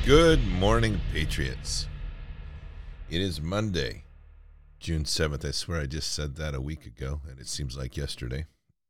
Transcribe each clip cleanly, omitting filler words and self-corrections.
Good morning, Patriots. It is Monday, June 7th. I swear I just said that a week ago, and it seems like yesterday.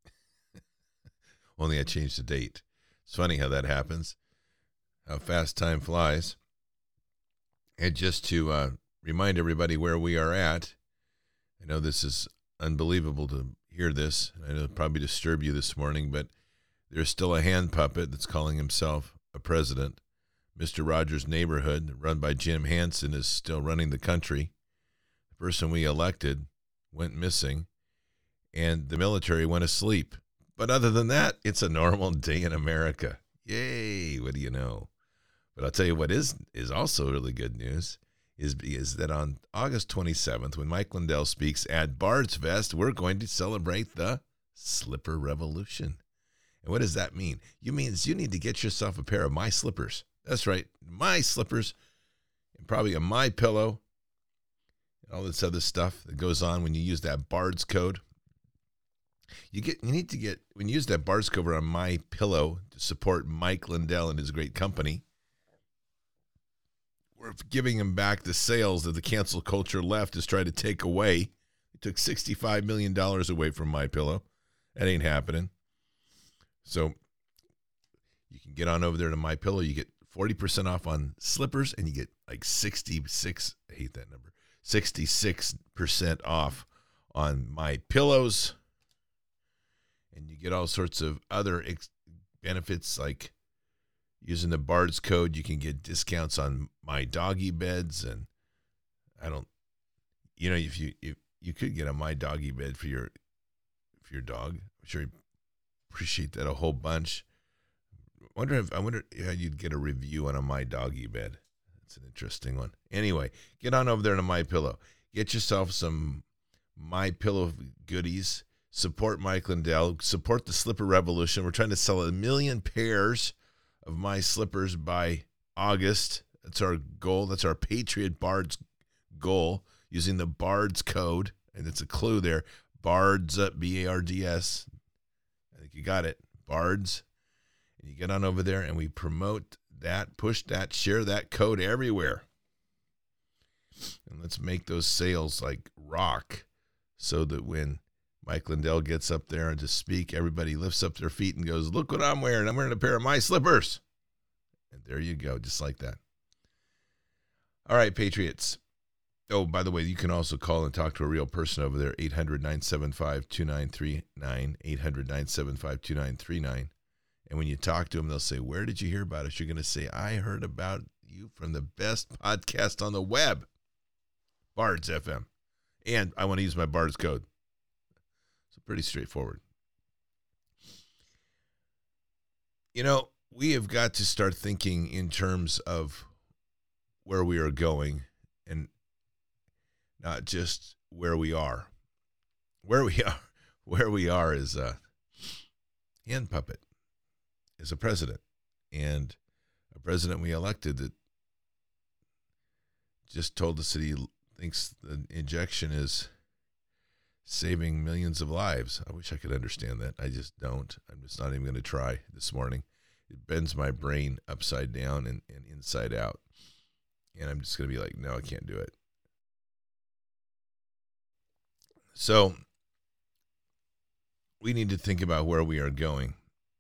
Only I changed the date. It's funny how that happens, how fast time flies. And just to remind everybody where we are at, I know this is unbelievable to hear this. I know it'll probably disturb you this morning, but there's still a hand puppet that's calling himself a president. Mr. Rogers' Neighborhood, run by Jim Hansen, is still running the country. The person we elected went missing, and the military went asleep. But other than that, it's a normal day in America. Yay, what do you know? But I'll tell you what is also really good news is that on August 27th, when Mike Lindell speaks at Bard's Fest, we're going to celebrate the Slipper Revolution. And what does that mean? It means you need to get yourself a pair of my slippers. That's right, my slippers, and probably a My Pillow, and all this other stuff that goes on when you use that Bard's code. You need to get, when you use that Bard's code on My Pillow to support Mike Lindell and his great company, we're giving him back the sales that the cancel culture left is trying to take away. It took $65 million away from My Pillow. That ain't happening. So you can get on over there to My Pillow. You get 40% off on slippers, and you get like 66 off on My Pillows. And you get all sorts of other benefits, like using the Bard's code. You can get discounts on My Doggy beds, and if you could get a My Doggy bed for your dog. I'm sure you'd appreciate that a whole bunch. I wonder how you'd get a review on a My Doggy bed. That's an interesting one. Anyway, get on over there to My Pillow. Get yourself some My Pillow goodies. Support Mike Lindell. Support the Slipper Revolution. We're trying to sell 1 million pairs of my slippers by August. That's our goal. That's our Patriot Bards goal, using the Bards code. And it's a clue there. Bards, B-A-R-D-S. I think you got it. Bards. And you get on over there, and we promote that, push that, share that code everywhere. And let's make those sales like rock, so that when Mike Lindell gets up there and to speak, everybody lifts up their feet and goes, "Look what I'm wearing. I'm wearing a pair of my slippers." And there you go, just like that. All right, Patriots. Oh, by the way, you can also call and talk to a real person over there, 800-975-2939, 800-975-2939. And when you talk to them, they'll say, "Where did you hear about us?" You're going to say, "I heard about you from the best podcast on the web, Bards FM. And I want to use my Bards code." So pretty straightforward. You know, we have got to start thinking in terms of where we are going, and not just where we are. Where we are is a hand puppet. Is a president, and a president we elected that just told us that he thinks the injection is saving millions of lives. I wish I could understand that. I just don't. I'm just not even going to try this morning. It bends my brain upside down and inside out, and I'm just going to be like, no, I can't do it. So we need to think about where we are going.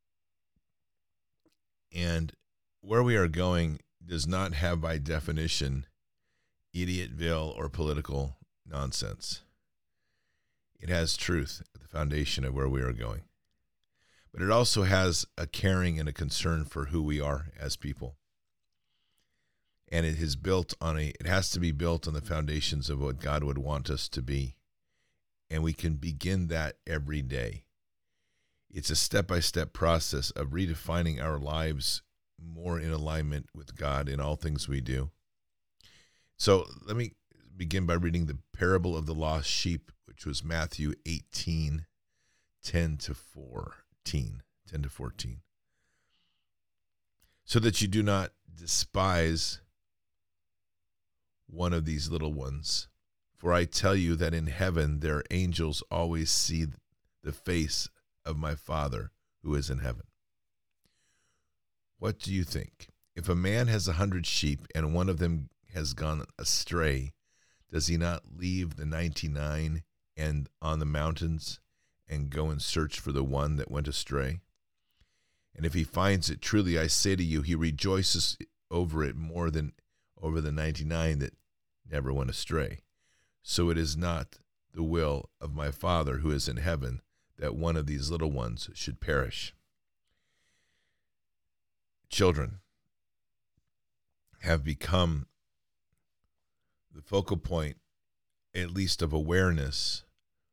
And where we are going does not have, by definition, Idiotville or political nonsense. It has truth at the foundation of where we are going. But it also has a caring and a concern for who we are as people. And it has to be built on the foundations of what God would want us to be. And we can begin that every day. It's a step-by-step process of redefining our lives more in alignment with God in all things we do. So let me begin by reading the parable of the lost sheep, which was Matthew 18, 10 to 14. So that you do not despise one of these little ones. For I tell you that in heaven their angels always see the face of my Father who is in heaven. What do you think? If a man has 100 sheep and one of them has gone astray, does he not leave the 99 and on the mountains and go and search for the one that went astray? And if he finds it, truly I say to you, he rejoices over it more than over the 99 that never went astray. So it is not the will of my Father who is in heaven that one of these little ones should perish. Children have become the focal point, at least of awareness,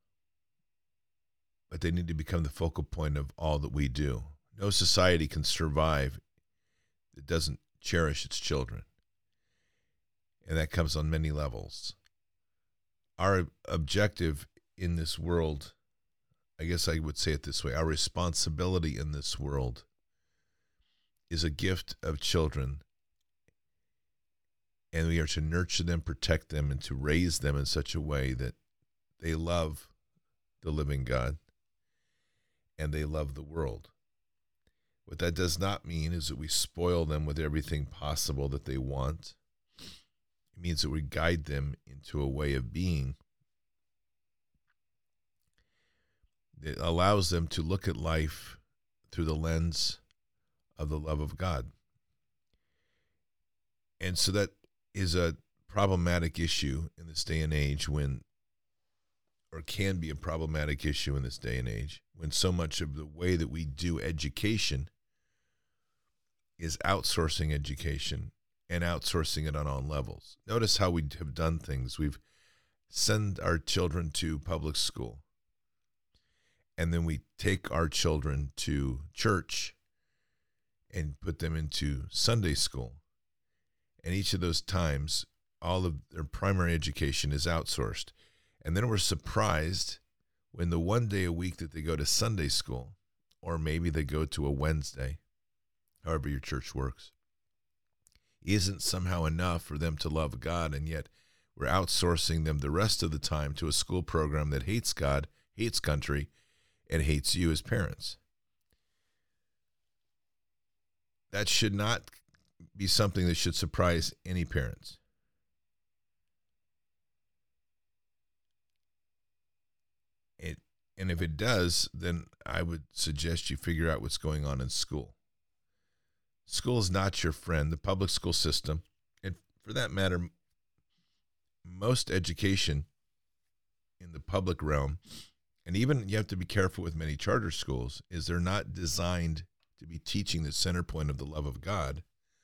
but they need to become the focal point of all that we do. No society can survive that doesn't cherish its children. And that comes on many levels. Our objective in this world, I guess I would say it this way, our responsibility in this world is a gift of children. And we are to nurture them, protect them, and to raise them in such a way that they love the living God and they love the world. What that does not mean is that we spoil them with everything possible that they want. It means that we guide them into a way of being that allows them to look at life through the lens of the love of God. And so that is a problematic issue in this day and age when, or can be a problematic issue in this day and age, when so much of the way that we do education is outsourcing education and outsourcing it on all levels. Notice how we have done things. We've sent our children to public school, and then we take our children to church and put them into Sunday school. And each of those times, all of their primary education is outsourced. And then we're surprised when the one day a week that they go to Sunday school, or maybe they go to a Wednesday, however your church works, isn't somehow enough for them to love God, and yet we're outsourcing them the rest of the time to a school program that hates God, hates country, and hates you as parents. That should not be something that should surprise any parents. And if it does, then I would suggest you figure out what's going on in school. School is not your friend. The public school system, and for that matter, most education in the public realm, and even you have to be careful with many charter schools, is they're not designed to be teaching the center point of the love of God.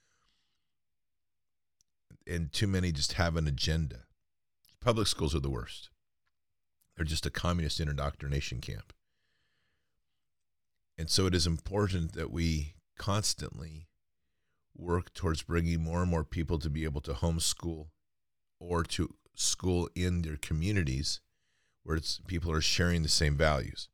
And too many just have an agenda. Public schools are the worst. They're just a communist indoctrination camp. And so it is important that we constantly work towards bringing more and more people to be able to homeschool or to school in their communities where people are sharing the same values.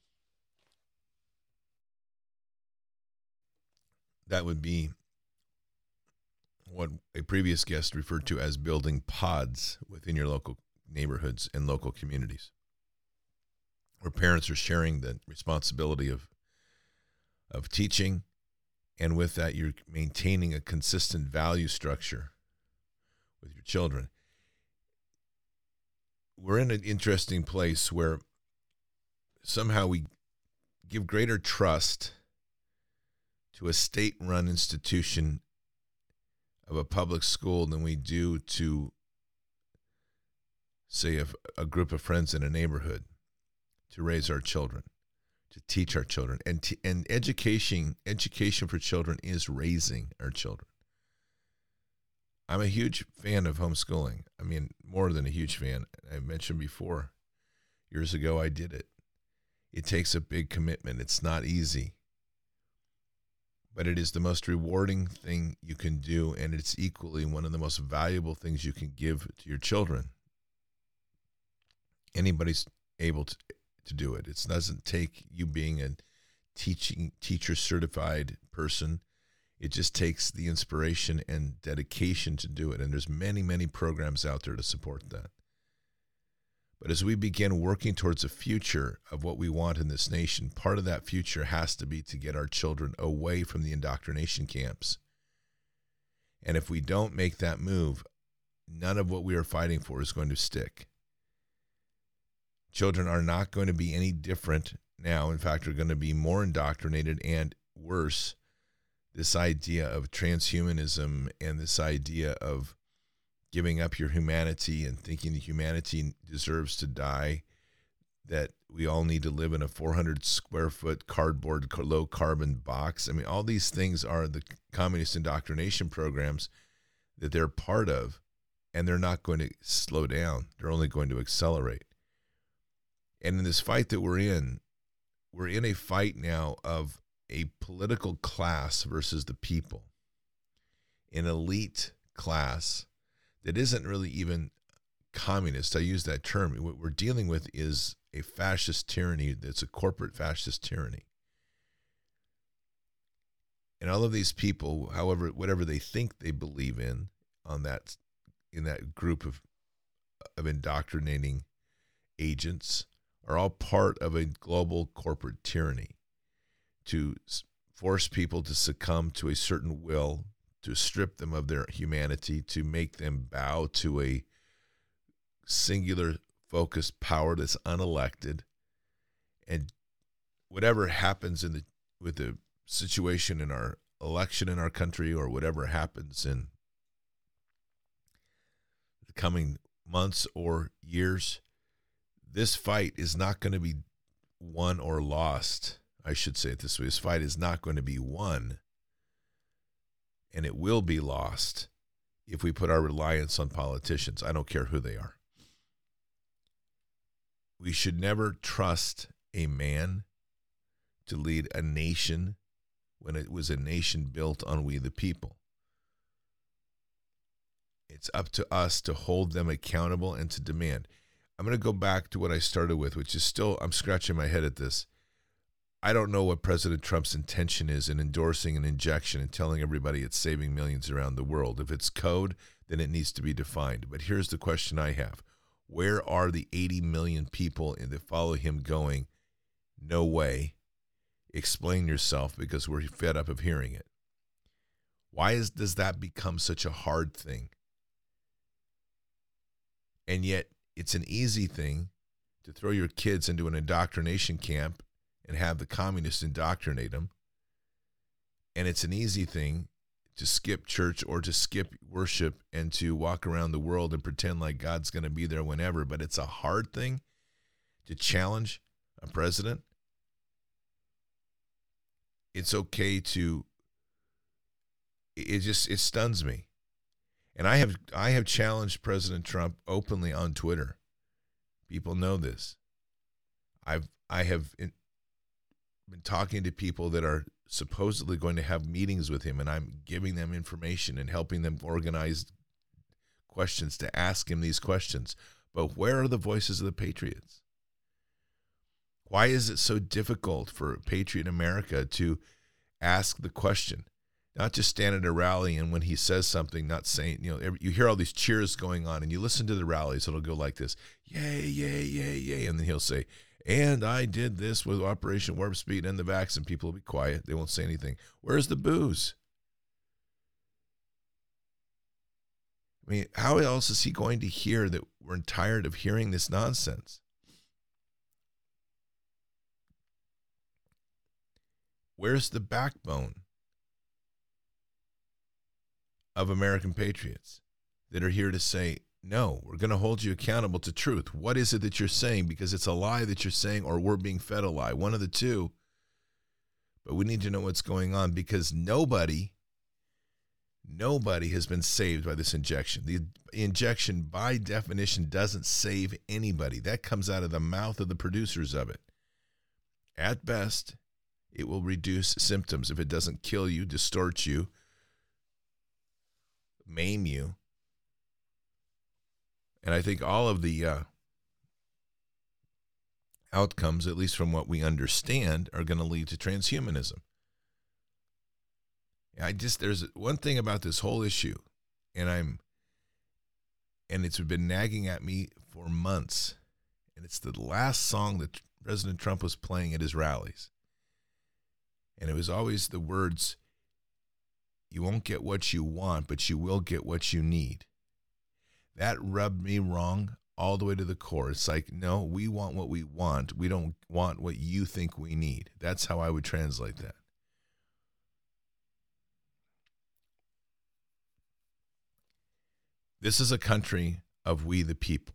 That would be what a previous guest referred to as building pods within your local neighborhoods and local communities, where parents are sharing the responsibility of teaching, and with that you're maintaining a consistent value structure with your children. We're in an interesting place where somehow we give greater trust to a state-run institution of a public school than we do to, say, a group of friends in a neighborhood to raise our children, to teach our children. And education for children is raising our children. I'm a huge fan of homeschooling. I mean, more than a huge fan. I mentioned before, years ago I did it. It takes a big commitment. It's not easy. But it is the most rewarding thing you can do, and it's equally one of the most valuable things you can give to your children. Anybody's able to do it. It doesn't take you being a teacher certified person. It just takes the inspiration and dedication to do it. And there's many, many programs out there to support that. But as we begin working towards a future of what we want in this nation, part of that future has to be to get our children away from the indoctrination camps And if we don't make that move, none of what we are fighting for is going to stick. Children are not going to be any different now. In fact, are going to be more indoctrinated, and worse, this idea of transhumanism and this idea of giving up your humanity and thinking that humanity deserves to die, that we all need to live in a 400 square foot cardboard low carbon box. I mean, all these things are the communist indoctrination programs that they're part of, and they're not going to slow down. They're only going to accelerate. And in this fight that we're in a fight now of a political class versus the people, an elite class that isn't really even communist. I use that term. What we're dealing with is a fascist tyranny that's a corporate fascist tyranny. And all of these people, however, whatever they think they believe in that group of indoctrinating agents, are all part of a global corporate tyranny to force people to succumb to a certain will, to strip them of their humanity, to make them bow to a singular focused power that's unelected. And whatever happens with the situation in our election in our country, or whatever happens in the coming months or years, this fight is not going to be won or lost. I should say it this way. This fight is not going to be won, and it will be lost if we put our reliance on politicians. I don't care who they are. We should never trust a man to lead a nation when it was a nation built on we the people. It's up to us to hold them accountable and to demand. I'm going to go back to what I started with, which is still, I'm scratching my head at this. I don't know what President Trump's intention is in endorsing an injection and telling everybody it's saving millions around the world. If it's code, then it needs to be defined. But here's the question I have. Where are the 80 million people that follow him going, no way, explain yourself, because we're fed up of hearing it? Why does that become such a hard thing? And yet it's an easy thing to throw your kids into an indoctrination camp and have the communists indoctrinate them. And it's an easy thing to skip church or to skip worship and to walk around the world and pretend like God's going to be there whenever. But it's a hard thing to challenge a president. It's okay to, it stuns me. And I have challenged President Trump openly on Twitter. People know this. I have been talking to people that are supposedly going to have meetings with him, and I'm giving them information and helping them organize questions to ask him these questions. But where are the voices of the patriots? Why is it so difficult for Patriot America to ask the question? Not just stand at a rally and when he says something, not saying, you hear all these cheers going on and you listen to the rallies, it'll go like this, yay, yay, yay, yay. And then he'll say, and I did this with Operation Warp Speed and the vax, and people will be quiet. They won't say anything. Where's the booze? I mean, how else is he going to hear that we're tired of hearing this nonsense? Where's the backbone of American patriots that are here to say, no, we're going to hold you accountable to truth? What is it that you're saying? Because it's a lie that you're saying, or we're being fed a lie. One of the two. But we need to know what's going on, because nobody has been saved by this injection. The injection, by definition, doesn't save anybody. That comes out of the mouth of the producers of it. At best, it will reduce symptoms. If it doesn't kill you, distort you, maim you. And I think all of the outcomes, at least from what we understand, are going to lead to transhumanism. There's one thing about this whole issue, and it's been nagging at me for months, and it's the last song that President Trump was playing at his rallies. And it was always the words, you won't get what you want, but you will get what you need. That rubbed me wrong all the way to the core. It's like, no, we want what we want. We don't want what you think we need. That's how I would translate that. This is a country of we the people.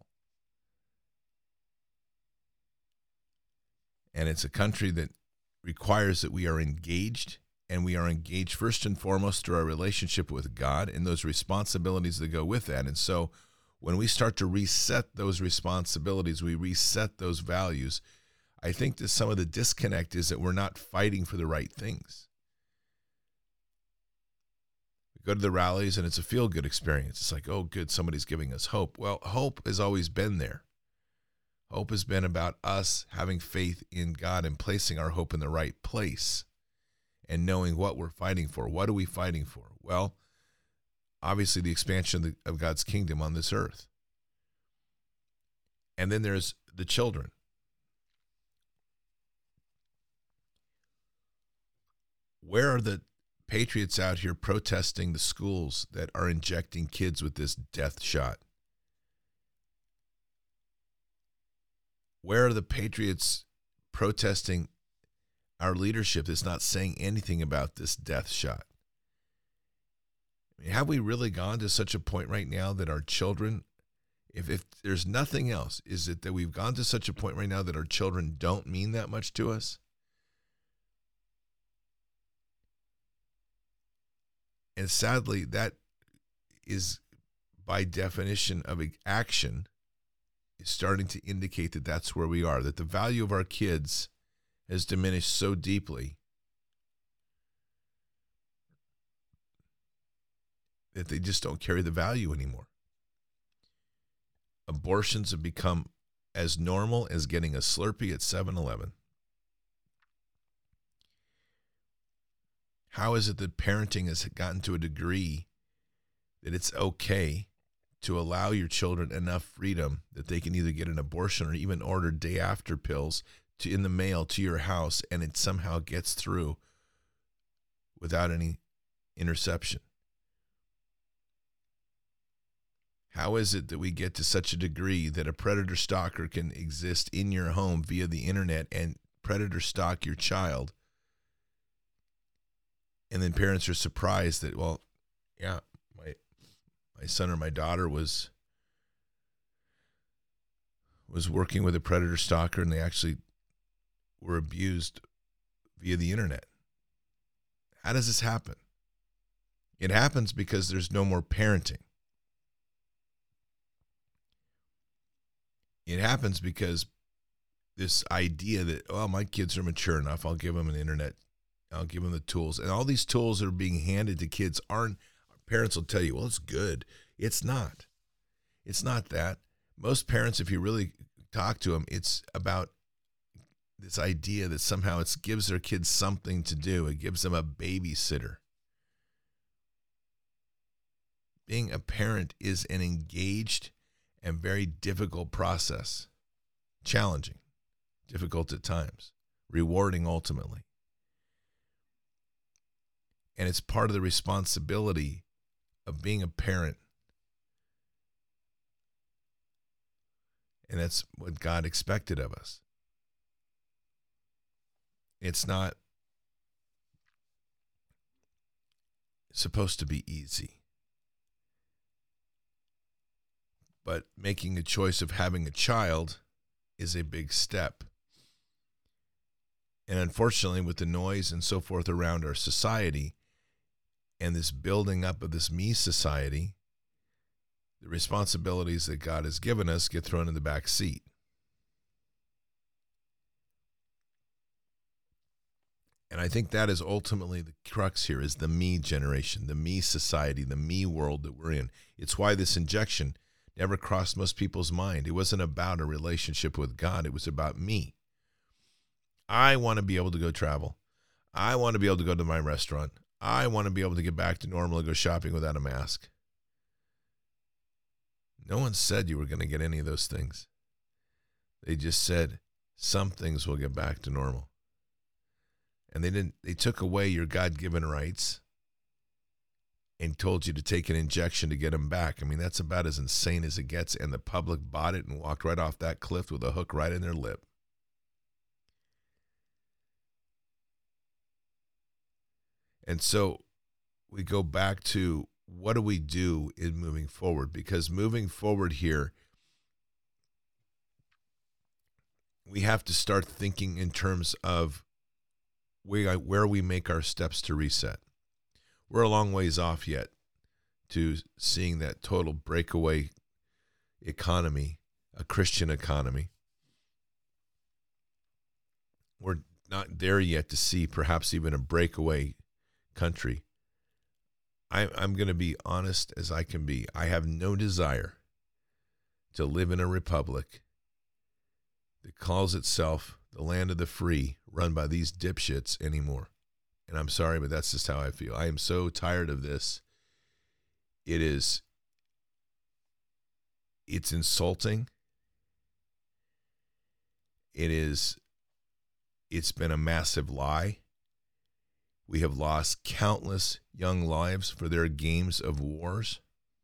And it's a country that requires that we are engaged, and we are engaged first and foremost through our relationship with God and those responsibilities that go with that. And so when we start to reset those responsibilities, we reset those values, I think that some of the disconnect is that we're not fighting for the right things. We go to the rallies and it's a feel-good experience. It's like, oh, good, somebody's giving us hope. Well, hope has always been there. Hope has been about us having faith in God and placing our hope in the right place and knowing what we're fighting for. What are we fighting for? Well, obviously the expansion of God's kingdom on this earth. And then there's the children. Where are the patriots out here protesting the schools that are injecting kids with this death shot? Where are the patriots protesting our leadership that's not saying anything about this death shot? I mean, have we really gone to such a point right now that our children, if there's nothing else, is it that we've gone to such a point right now that our children don't mean that much to us? And sadly, that is by definition of action is starting to indicate that that's where we are, that the value of our kids has diminished so deeply that they just don't carry the value anymore. Abortions have become as normal as getting a Slurpee at 7-Eleven. How is it that parenting has gotten to a degree that it's okay to allow your children enough freedom that they can either get an abortion or even order day after pills in the mail to your house, and it somehow gets through without any interception? How is it that we get to such a degree that a predator stalker can exist in your home via the internet and predator stalk your child? And then parents are surprised that, well, yeah, my son or my daughter was working with a predator stalker, and they actually were abused via the internet. How does this happen? It happens because there's no more parenting. It happens because this idea that, oh, my kids are mature enough, I'll give them an internet, I'll give them the tools. And all these tools that are being handed to kids aren't, parents will tell you, well, it's good. It's not. It's not that. Most parents, if you really talk to them, it's about this idea that somehow it gives their kids something to do. It gives them a babysitter. Being a parent is an engaged and very difficult process. Challenging, difficult at times, rewarding ultimately. And it's part of the responsibility of being a parent. And that's what God expected of us. It's not supposed to be easy. But making a choice of having a child is a big step. And unfortunately, with the noise and so forth around our society and this building up of this me society, the responsibilities that God has given us get thrown in the back seat. And I think that is ultimately the crux here, is the me generation, the me society, the me world that we're in. It's why this injection never crossed most people's mind. It wasn't about a relationship with God. It was about me. I want to be able to go travel. I want to be able to go to my restaurant. I want to be able to get back to normal and go shopping without a mask. No one said you were going to get any of those things. They just said some things will get back to normal. And they took away your God-given rights and told you to take an injection to get them back. I mean, that's about as insane as it gets. And the public bought it and walked right off that cliff with a hook right in their lip. And so we go back to, what do we do in moving forward? Because moving forward here, we have to start thinking in terms of where we make our steps to reset. We're a long ways off yet to seeing that total breakaway economy, a Christian economy. We're not there yet to see perhaps even a breakaway country. I'm going to be honest as I can be. I have no desire to live in a republic that calls itself the land of the free, run by these dipshits anymore. And I'm sorry, but that's just how I feel. I am so tired of this. It's insulting. It's been a massive lie. We have lost countless young lives for their games of wars.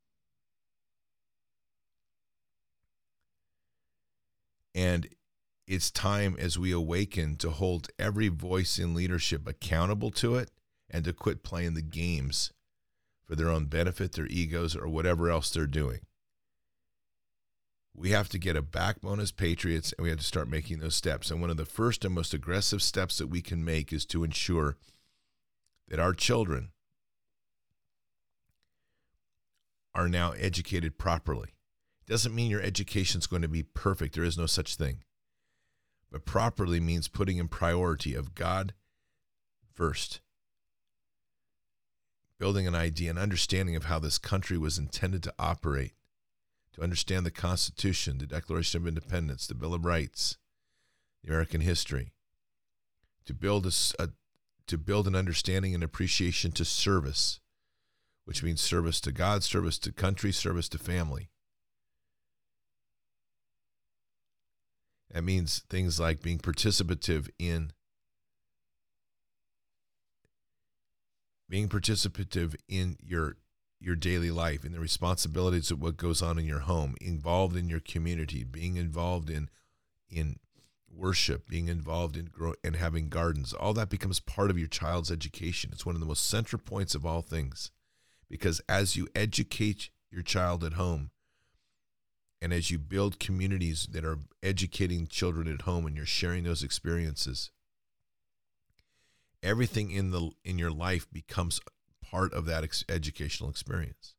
And it's time, as we awaken, to hold every voice in leadership accountable to it and to quit playing the games for their own benefit, their egos, or whatever else they're doing. We have to get a backbone as patriots, and we have to start making those steps. And one of the first and most aggressive steps that we can make is to ensure that our children are now educated properly. It doesn't mean your education is going to be perfect. There is no such thing. But properly means putting in priority of God first. Building an idea, an understanding of how this country was intended to operate. To understand the Constitution, the Declaration of Independence, the Bill of Rights, the American history. To build an understanding and appreciation to service, which means service to God, service to country, service to family. That means things like being participative in your daily life, in the responsibilities of what goes on in your home, involved in your community, being involved in worship, being involved in having gardens. All that becomes part of your child's education. It's one of the most central points of all things, because as you educate your child at home, and as you build communities that are educating children at home, and you're sharing those experiences, everything in your life becomes part of that educational experience.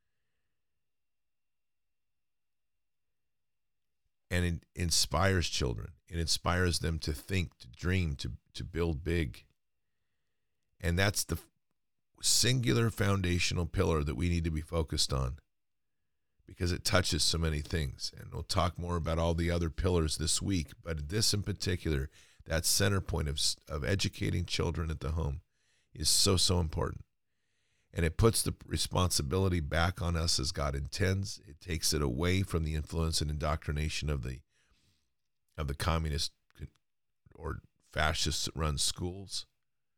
And it inspires children. It inspires them to think, to dream, to build big. And that's the singular foundational pillar that we need to be focused on, because it touches so many things. And we'll talk more about all the other pillars this week. But this in particular, that center point of educating children at the home is so, so important. And it puts the responsibility back on us as God intends. It takes it away from the influence and indoctrination of the communist or fascist-run schools.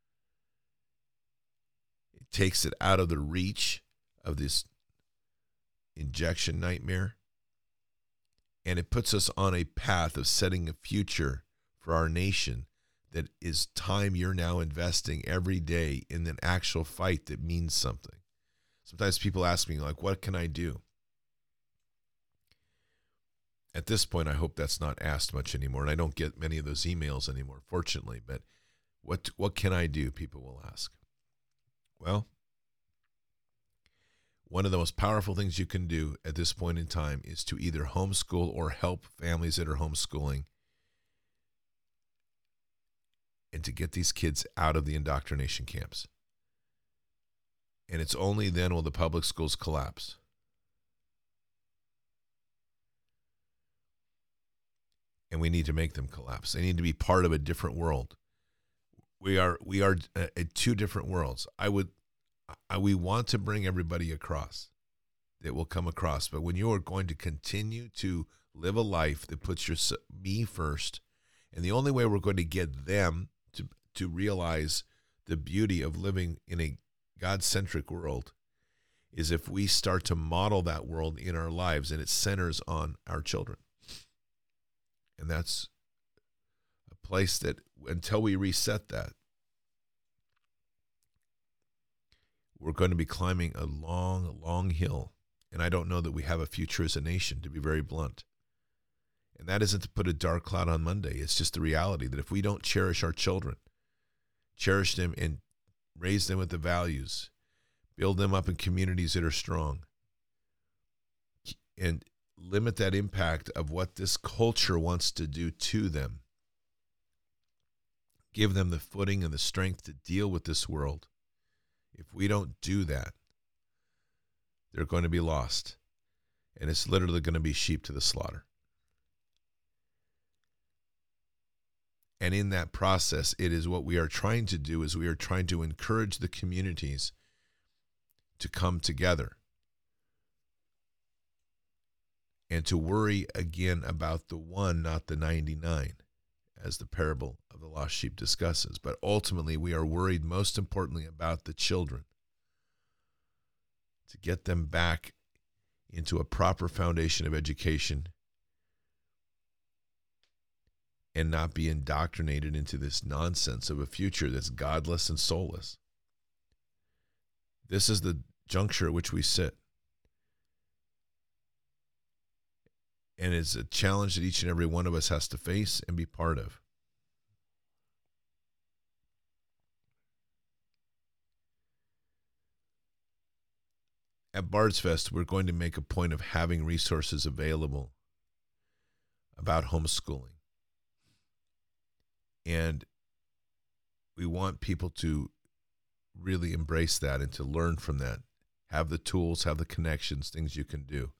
It takes it out of the reach of this injection nightmare. And it puts us on a path of setting a future for our nation that is time you're now investing every day in an actual fight that means something. Sometimes people ask me, like, what can I do? At this point, I hope that's not asked much anymore, and I don't get many of those emails anymore, fortunately. But what can I do, people will ask. Well, one of the most powerful things you can do at this point in time is to either homeschool or help families that are homeschooling, and to get these kids out of the indoctrination camps. And it's only then will the public schools collapse. And we need to make them collapse. They need to be part of a different world. We are at two different worlds. We want to bring everybody across that will come across. But when you are going to continue to live a life that puts me first, and the only way we're going to get them to realize the beauty of living in a God-centric world is if we start to model that world in our lives, and it centers on our children. And that's a place that until we reset that, we're going to be climbing a long, long hill. And I don't know that we have a future as a nation, to be very blunt. And that isn't to put a dark cloud on Monday. It's just the reality that if we don't cherish our children, cherish them and raise them with the values, build them up in communities that are strong, and limit that impact of what this culture wants to do to them, give them the footing and the strength to deal with this world. If we don't do that, they're going to be lost. And it's literally going to be sheep to the slaughter. And in that process, it is what we are trying to do is we are trying to encourage the communities to come together and to worry again about the one, not the 99, as the parable of the lost sheep discusses. But ultimately, we are worried most importantly about the children, to get them back into a proper foundation of education and not be indoctrinated into this nonsense of a future that's godless and soulless. This is the juncture at which we sit. And it's a challenge that each and every one of us has to face and be part of. At Bard's Fest, we're going to make a point of having resources available about homeschooling. And we want people to really embrace that and to learn from that. Have the tools, have the connections, things you can do.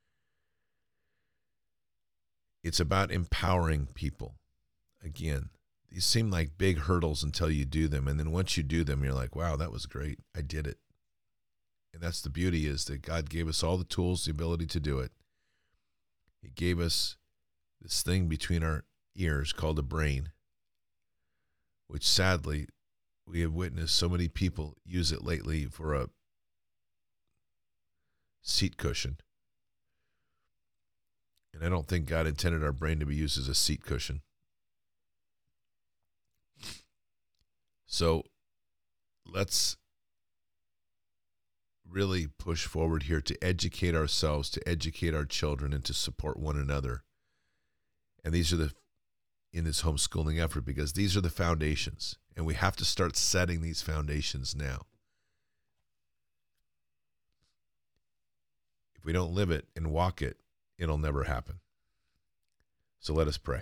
It's about empowering people. Again, these seem like big hurdles until you do them. And then once you do them, you're like, wow, that was great. I did it. And that's the beauty, is that God gave us all the tools, the ability to do it. He gave us this thing between our ears called a brain, which sadly we have witnessed so many people use it lately for a seat cushion. And I don't think God intended our brain to be used as a seat cushion. So let's really push forward here to educate ourselves, to educate our children, and to support one another. And these are in this homeschooling effort, because these are the foundations. And we have to start setting these foundations now. If we don't live it and walk it, it'll never happen. So let us pray.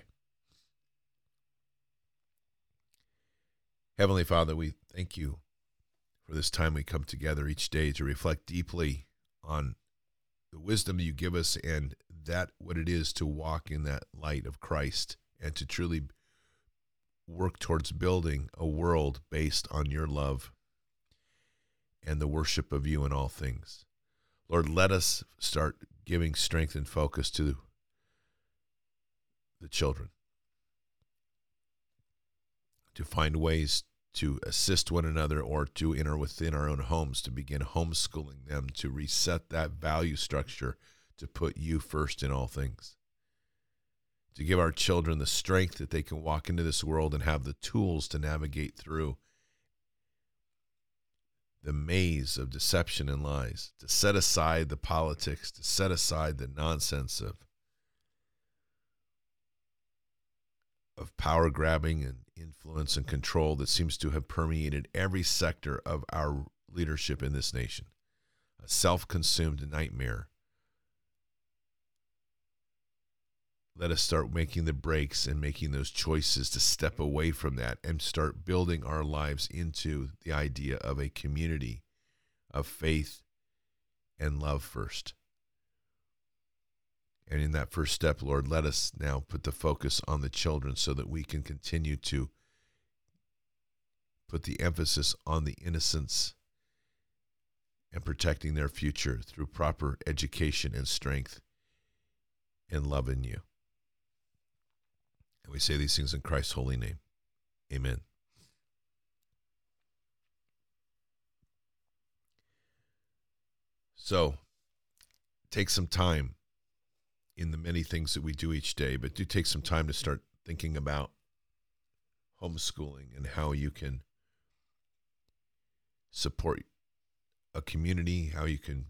Heavenly Father, we thank you for this time we come together each day to reflect deeply on the wisdom you give us and that what it is to walk in that light of Christ and to truly work towards building a world based on your love and the worship of you in all things. Lord, let us start giving strength and focus to the children, to find ways to assist one another or to enter within our own homes, to begin homeschooling them, to reset that value structure, to put you first in all things, to give our children the strength that they can walk into this world and have the tools to navigate through the maze of deception and lies, to set aside the politics, to set aside the nonsense of power grabbing and influence and control that seems to have permeated every sector of our leadership in this nation. A self-consumed nightmare. Let us start making the breaks and making those choices to step away from that and start building our lives into the idea of a community of faith and love first. And in that first step, Lord, let us now put the focus on the children so that we can continue to put the emphasis on the innocence and protecting their future through proper education and strength and love in you. And we say these things in Christ's holy name. Amen. So take some time in the many things that we do each day, but do take some time to start thinking about homeschooling and how you can support a community, how you can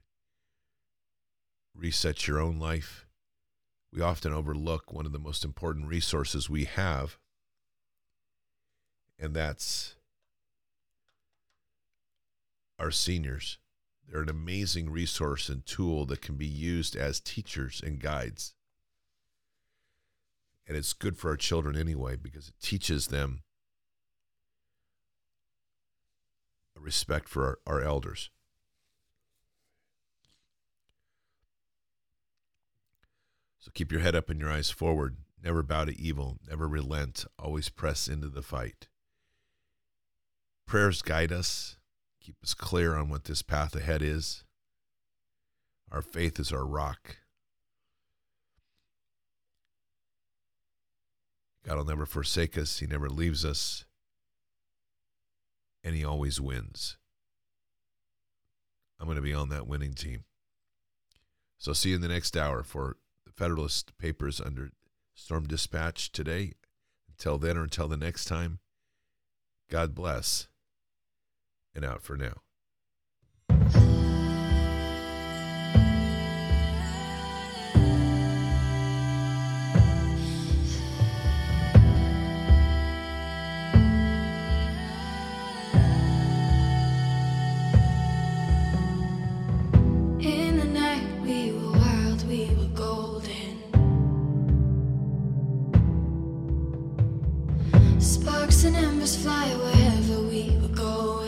reset your own life. We often overlook one of the most important resources we have, and that's our seniors. They're an amazing resource and tool that can be used as teachers and guides. And it's good for our children anyway, because it teaches them a respect for our elders. So keep your head up and your eyes forward. Never bow to evil. Never relent. Always press into the fight. Prayers guide us. Keep us clear on what this path ahead is. Our faith is our rock. God will never forsake us. He never leaves us. And he always wins. I'm going to be on that winning team. So see you in the next hour for the Federalist Papers under Storm Dispatch today. Until then, or until the next time, God bless. And out for now. In the night we were wild, we were golden. Sparks and embers fly wherever we were going.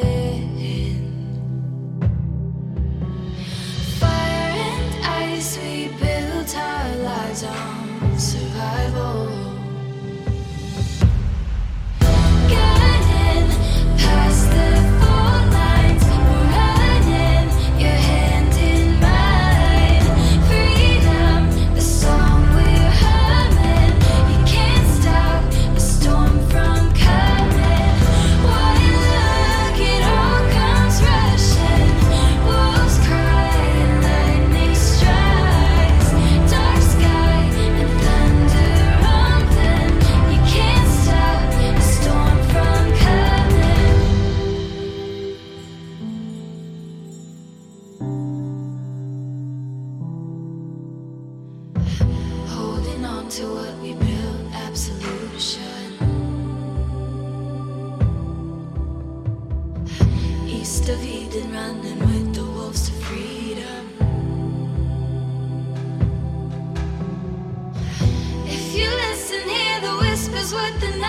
Fire and ice, we built our lives on survival. Guiding past the fault lines, we're running, your hand in mine. Freedom, the song we're humming. You can't stop a storm from coming. One look, it all comes rushing. Wolves cry and lightning strikes. Dark sky and thunder rumbling. You can't stop a storm from coming. Holding on to what we built, absolution. East of Eden, running with the wolves to freedom. If you listen, hear the whispers, what the